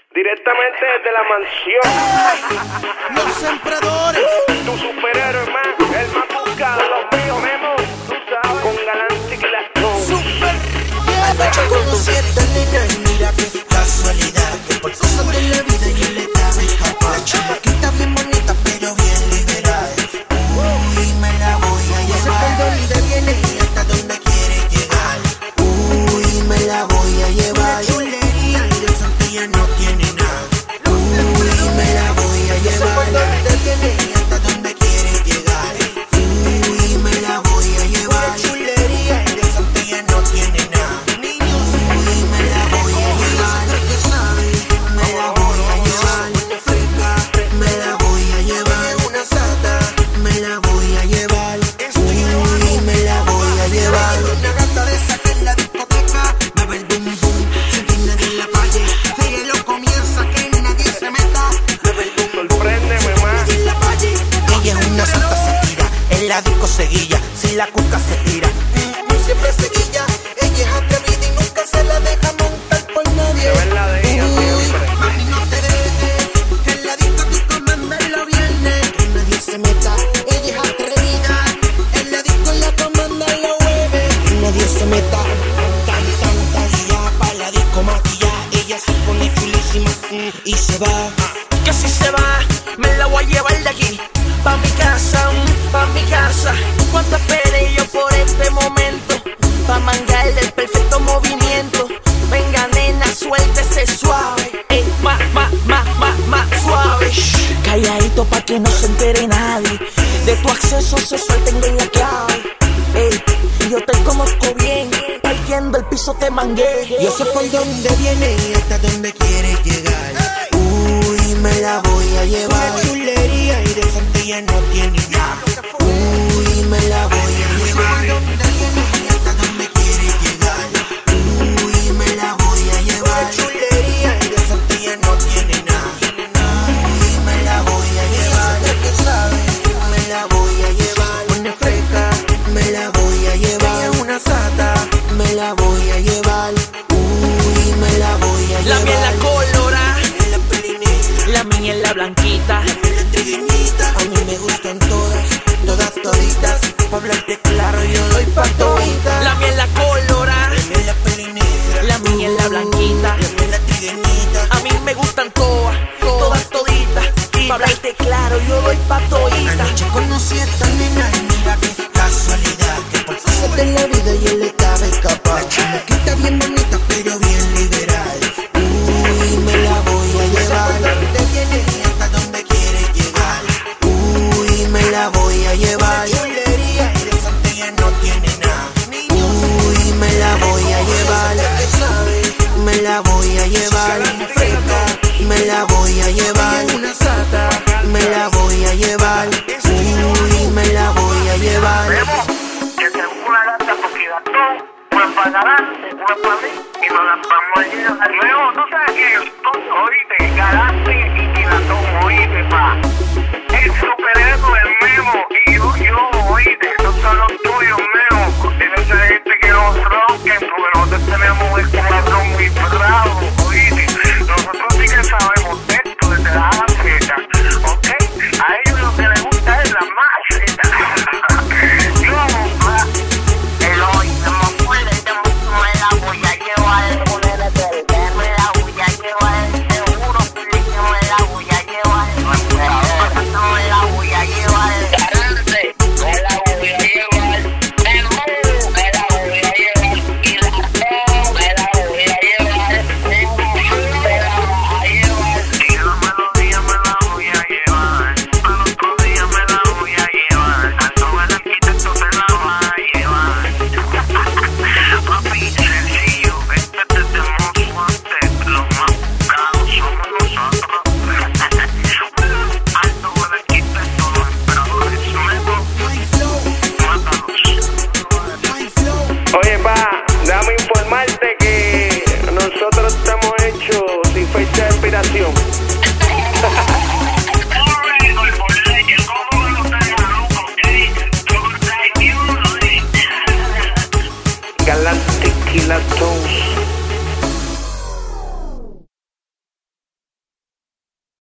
Directamente desde la mansión. Los emperadores. Tu superhéroe más, el más buscado, los míos, Memo. Tú sabes, con Galantic y la Super. Anoche conocí a esta nena y mira qué casualidad, que por cosas de la vida yo le daba escapar. La chamaquita bien bonita pero bien liberal. Uy, me la voy a llevar. Sé por dónde viene y hasta dónde quiere llegar. Uy, me la voy a llevar. Chulería y de Santilla no tiene nada. Uy, me la voy a llevar. Sé por dónde viene y hasta dónde quiere llegar. Uy, me la voy a llevar. Chulería y de Santilla no tiene nada. La disco seguilla, si la cuca se tira, siempre seguilla. Ella es atrevida y nunca se la deja montar por nadie. De verdad de ella siempre. Mami, no te dejes, en la disco tú comandas los viernes. Que nadie se meta, ella es atrevida. En la disco la comanda los jueves. Que nadie se meta, tan, ya pa' la disco maquilla. Ella se pone chulísima y se va. Que si se va, me la voy a llevar de aquí. Pa' mi casa, cuánto esperé yo por este momento. Pa' mangar del perfecto movimiento. Venga nena, suéltese suave. Ey, más suave. Calladito pa' que no se entere nadie. De tu acceso sexual tengo la clave. Ey, yo te conozco bien. Partiendo el piso te mangué. Yo sé por dónde viene y hasta dónde quiere llegar. Uy, me la voy a llevar. Una chulería y de Santilla no tiene nada. Uy, me la voy a llevar. ¿Dónde viene y hasta dónde quiere llegar? Uy, me la voy a llevar. Una chulería y de Santilla no tiene nada. Uy, me la voy a llevar. ¿Qué sabe? Me la voy a llevar. Una fresca, me la voy a llevar. Una sata, me la voy a llevar. Uy, me la voy a llevar. La mía es la colora, la mía es la blanquita. A mí me gustan todas toditas. Pa' hablarte claro yo doy pa' toditas. La mía es la colora, La mía es la pelinegra. la mía es la blanquita. La mía es la trigueñita. A mí me gustan todas toditas. Pa' hablarte claro yo doy pa' toditas. Anoche conocí a esta nena y mira qué casualidad, que por cosas de la vida yo le daba escapar. La chamaquita bien bonita pero bien liberal. Uy, me la voy a llevar. ¿Dónde viene y hasta dónde quiere llegar? Uy, me la voy a llevar. Chulería y de Santilla no tiene nada. Uy, me la voy a llevar. ¿Qué sabe? Me la voy a llevar. Fresca, me la voy a llevar. Una sata, me la voy a llevar. Uy, me la voy a llevar. Que tengo una gata porque da todo, una para Galante, una para mí, y nos las vamos a ir a luego, tú sabes que yo estoy, oíste, Galante y la tomo, oíste, pa. El superhéroe, el Memo, y yo, oíste, esos son los tuyos, Memo. Debe ser gente que nos ronquen, porque nosotros tenemos el corazón muy bravo, oíste. Nosotros sí que sabemos de esto desde la África, ¿ok? A ellos lo que les gusta es la maceta. Nosotros estamos hechos sin fecha de expiración.